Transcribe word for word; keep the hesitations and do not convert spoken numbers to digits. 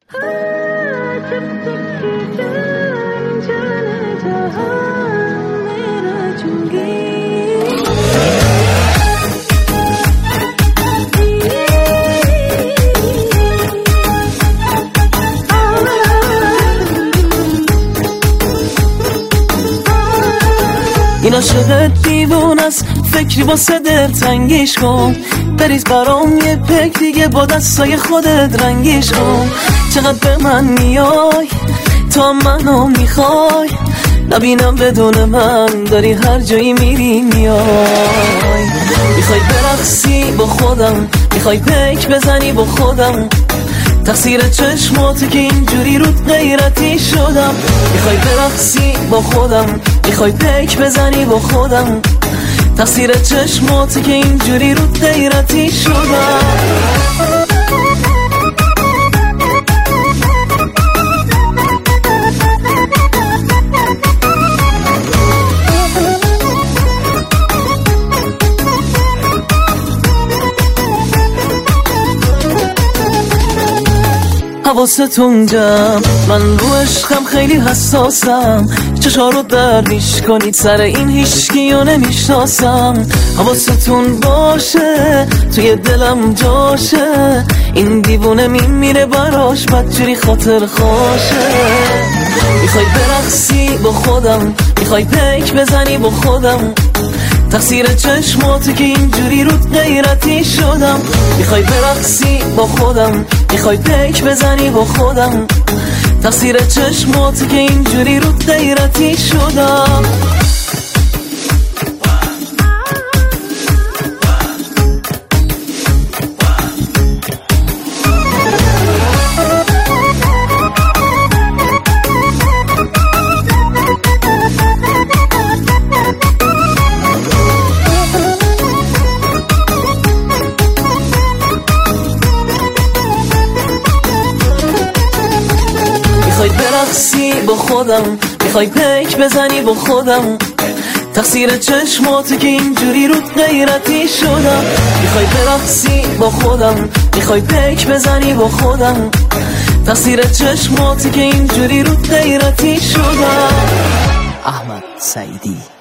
این عاشق دیوون است، فکری واسه دل تنگیش کن. بریز برام یه پک دیگه با دستای خودت رنگیش کن. چقدر به من میای تا منو میخوای، نبینم بدون من داری هر جایی میری میای. میخوای برقصی با خودم، میخوای پک بزنی با خودم، تقصیر چشماتی که اینجوری رود غیرتی شدم. میخوای برقصی با خودم، میخوای پک بزنی با خودم، تقصیر چشماتی که اینجوری رود غیرتی شدم. حواستون جمع، من رو عشقم خیلی حساسم. چشا رو دردیش کنید سر این هیچکیو نمیشناسم. حواستون باشه توی دلم جاشه، این دیوونه میمیره براش بدجوری خاطر خوشه. میخوای برقصی با خودم، میخوای پک بزنی با خودم، تقصیر چشماتی که اینجوری رود غیرتی شدم. میخوای برقصی با خودم، میخوای پک بزنی با خودم، تقصیر چشماتی که اینجوری رود غیرتی شدم. میخوای برقصی با خودم، میخوای پک بزنی با خودم، تقصیر چشماتی که اینجوری رود غیرتی شدم. میخوای برقصی با خودم، میخوای پک بزنی با خودم، تقصیر چشماتی که اینجوری رود غیرتی شدم. احمد سعیدی.